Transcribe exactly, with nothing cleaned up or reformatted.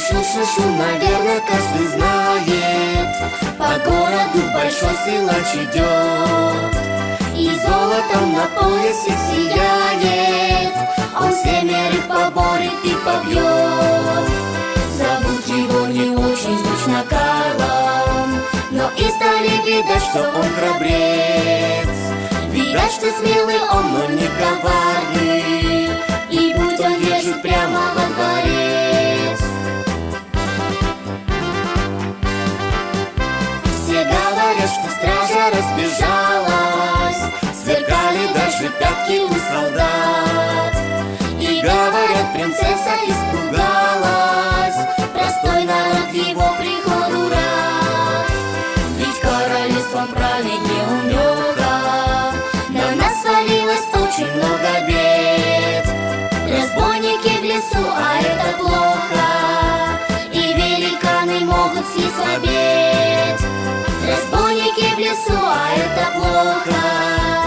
Шу-шу-шу-шу, наверное, каждый знает, по городу большой силач идет, и золотом на поясе сияет. Он семерых поборет и побьет. Зовут его не очень звучно Карлом, но издали видать, что он храбрец. Видать, что смелый он, но не коварный, и путь он держит прямо во дворец. Все говорят, что стража разбежалась, сверкали даже пятки у солдат. И говорят, принцесса испугалась, простой народ его приходу рад. Ведь королевством править не умеха, на нас свалилось очень много бед. Разбойники в лесу, а это плохо, и великаны могут съесть в обед. Разбойники в лесу, а это плохо,